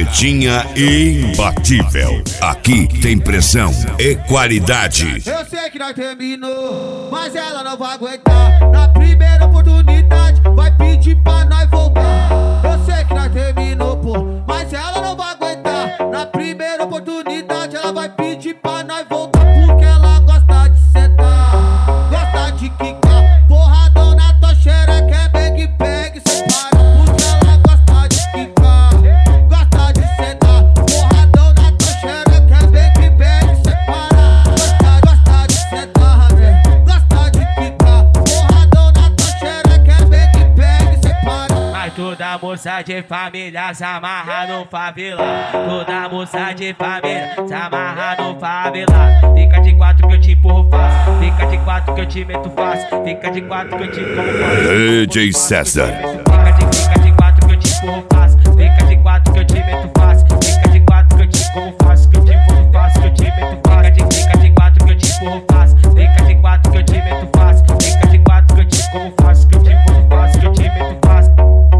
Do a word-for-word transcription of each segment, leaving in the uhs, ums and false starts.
Carretinha imbatível. Aqui tem pressão e qualidade. Eu sei que nós terminou, mas ela não vai aguentar. Na primeira oportunidade vai pedir pra nós voltar. Eu sei que nós terminou, pô, mas ela não vai aguentar. Na primeira oportunidade ela vai pedir pra nós voltar. Porque ela gosta de sentar, gosta de quicar. Porradão na tua xereca é bang bang, cê para. Porque ela gosta de quicar, gosta de sentar. Porradão na tua xereca é bang bang, cê para. Gosta, gosta de sentar, né? Gosta de quicar. Porradão na tua xereca é bang bang, cê para. Mas toda moça de família se amarra no favela. Toda moça de família se amarra no favela. Fica de quatro que eu te empurro fácil. Fica de quatro que eu te meto fácil. Fica de quatro que eu te como fácil. D J César. Fica de, fica de quatro que eu te empurro fácil. Fica de quatro que eu te meto fácil. Fica de quatro que eu te como fácil. Que eu te empurro fácil, que eu te meto fácil. Fica de, fica de quatro que eu te empurro fácil. Fica de quatro que eu te meto fácil. Fica de quatro que eu te como fácil. Que eu te empurro fácil, que eu te meto fácil.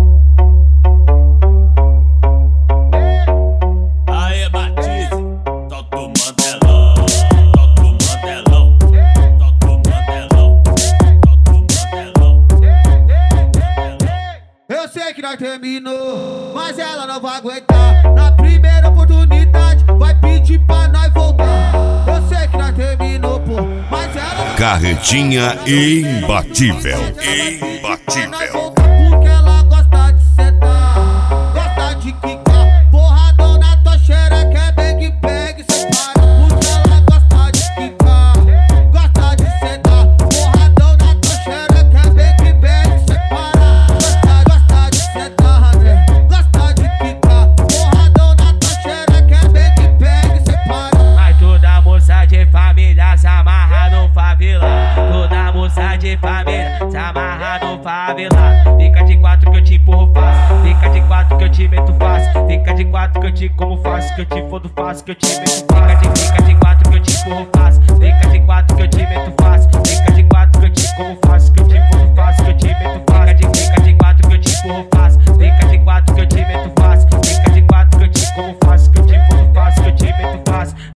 Aê, Batize, toca o mandelão, toca o mandelão, toca o mandelão, toca o mandelão. Eu sei que nós terminou, mas ela não vai aguentar. Na primeira oportunidade vai pedir pra nós voltar. Eu sei que nós terminou, pô, mas ela não Carretinha imbatível. Imbatível. porque ela gosta de sentar, gosta de quicar. Porradão na tua xereca é bang bang, cê para. Porque ela gosta de quicar, gosta de sentar. Porradão na tua xereca é bang bang, cê para. Gosta, gosta de sentar, né? Gosta de quicar. Porradão na tua xereca é bang bang, cê para. Mas toda moça de família se amarra no favela. Toda moça de família se amarra no favela. Fica de quatro que eu te empurro fácil. Fica de quatro que eu te meto fácil. Fica de quatro que eu te como fácil. Que eu te fodo fácil, que eu te meto fácil. Fica de, fica de quatro que eu te empurro fácil. Fica de quatro que eu te meto fácil. Fica